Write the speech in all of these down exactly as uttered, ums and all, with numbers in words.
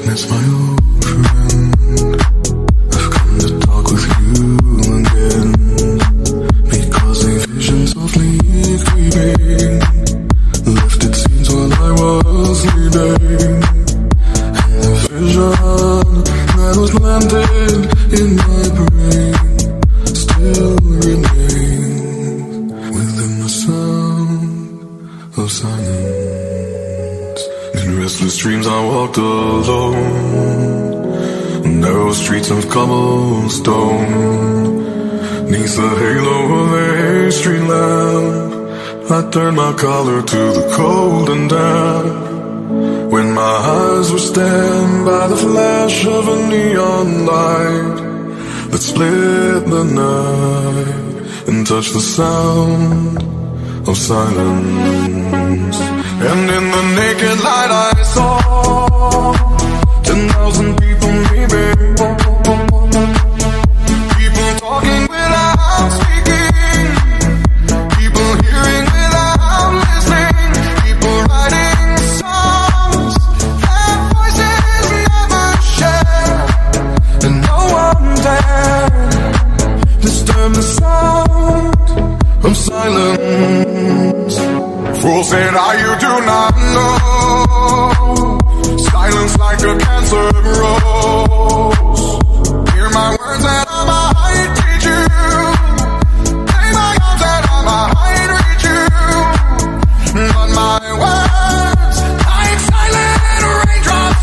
Darkness, my old friend, I've come to talk with you again, because a vision softly creeping left its scenes while I was sleeping, and the vision that was planted in my brain still remains within the sound of silence. In restless dreams I walked alone, narrow streets of cobblestone, neath the halo of a street lamp, I turned my collar to the cold and damp, when my eyes were stabbed by the flash of a neon light that split the night and touched the sound of silence. And in the naked light I saw ten thousand people maybe, people talking without speaking, people hearing without listening, people writing songs that voices never share, and no one dared disturb the sound of silence. Fool said I, you do not know, silence like a cancer grows. Hear my words that I might teach you, play my arms that I might reach you, but my words like silent raindrops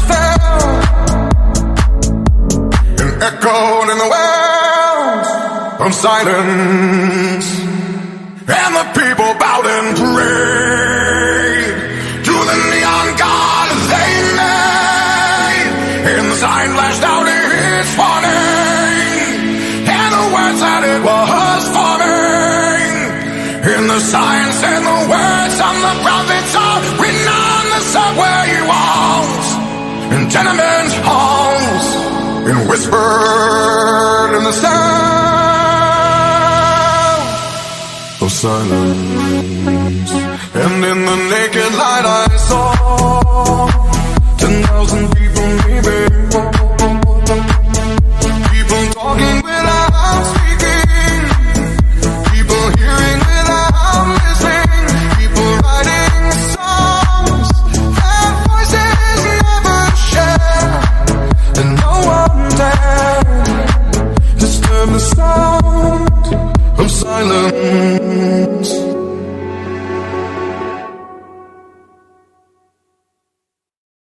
fell and echoed in the wells of silence. And the people bowed and prayed to the neon god they made, and the sign flashed out its warning, and the words that it was forming, and the sign said the words on the prophets are written on the subway walls and tenement halls, and whispered in the sound of silence. And in the naked light I saw ten thousand people maybe,